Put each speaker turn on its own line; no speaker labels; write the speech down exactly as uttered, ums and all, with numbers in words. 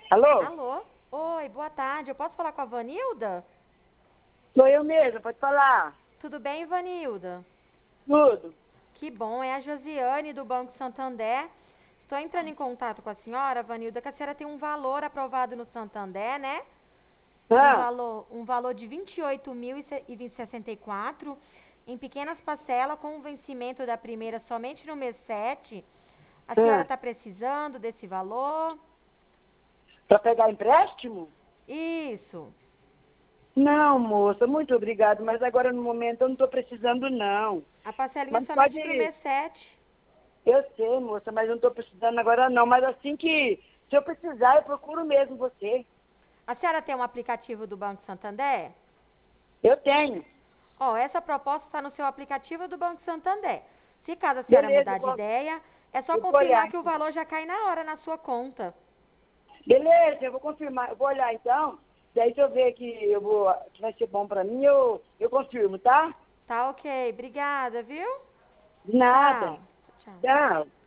Alô?
Alô? Oi, boa tarde. Eu posso falar com a Vanilda?
Sou eu mesma, pode falar.
Tudo bem, Vanilda?
Tudo.
Que bom, é a Josiane do Banco Santander. Estou entrando em contato com a senhora, Vanilda, que a senhora tem um valor aprovado no Santander, né? Um
Ah,
valor, um valor de vinte e oito mil e sessenta e quatro em pequenas parcelas com o vencimento da primeira somente no mês sete. A senhora
ah.
está precisando desse valor?
Para pegar empréstimo?
Isso.
Não, moça, muito obrigado, mas agora no momento eu não estou precisando, não.
A parcelinha
Mas
somente
pode
para o
ir.
mês sete.
Eu sei, moça, mas eu não estou precisando agora, não. Mas assim que, se eu precisar, eu procuro mesmo você.
A senhora tem um aplicativo do Banco Santander?
Eu tenho.
Ó, essa proposta está no seu aplicativo do Banco Santander. Se caso a senhora
Beleza, eu
mudar de
vou,
ideia, é só
eu vou olhar,
confirmar que o
então.
valor já cai na hora na sua conta.
Beleza, eu vou confirmar. Eu vou olhar, então. Daí se eu ver que, eu vou, que vai ser bom para mim, eu, eu confirmo, tá?
Tá ok. Obrigada, viu?
De nada.
Tchau. Tchau.
Tchau.